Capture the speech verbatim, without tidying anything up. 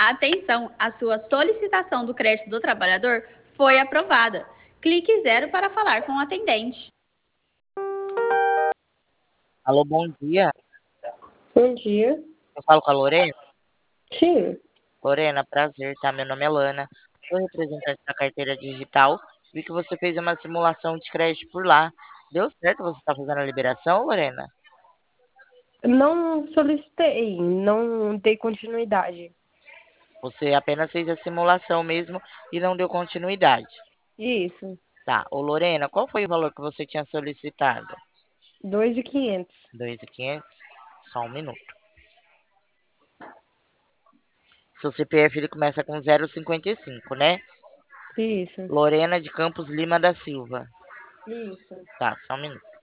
Atenção, a sua solicitação do crédito do trabalhador foi aprovada. Clique zero para falar com o atendente. Alô, bom dia. Bom dia. Eu falo com a Lorena? Sim. Lorena, prazer, tá? Meu nome é Lana. Sou representante da carteira digital. Vi que você fez uma simulação de crédito por lá. Deu certo? Você está fazendo a liberação, Lorena? Não solicitei, não dei continuidade. Você apenas fez a simulação mesmo e não deu continuidade. Isso. Tá. Ô, Lorena, qual foi o valor que você tinha solicitado? Dois mil e quinhentos. dois mil e quinhentos? Só um minuto. Seu C P F ele começa com zero cinquenta e cinco, né? Isso. Lorena de Campos Lima da Silva. Isso. Tá, só um minuto.